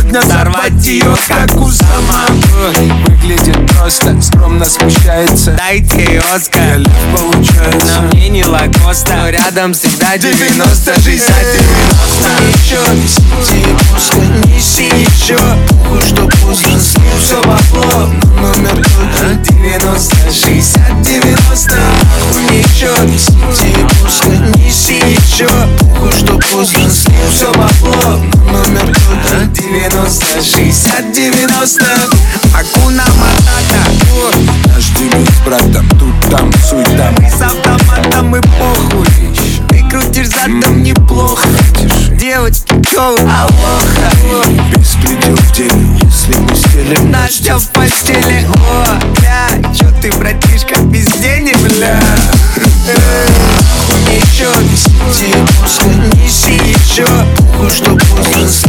сегодня сорвать ее, как у сама. Выглядит просто, скромно смущается. Дайте ей Оскар, я лев получается. на мне не Лакоста, но рядом всегда 90, 60, 90. Еще неси пусто, неси еще. Похуй, что поздно, с ним все попло. Но номер тот же 90, 60, 90. Еще неси пусто, неси еще. Похуй, что поздно, с ним все попло. Но номер тот же 90, 60, 90. Акуна Матата, Наш Демид с братом, тут там суета. мы с автоматом и похуй. Ты крутишь задом неплохо. Девочки, чё вы, алоха. Беспредел в деле, если мы стелим Настя в постели, о, бля. Чё ты, братишка, без денег, бля? Еще неси пусто, неси еще. Похуй, что поздно,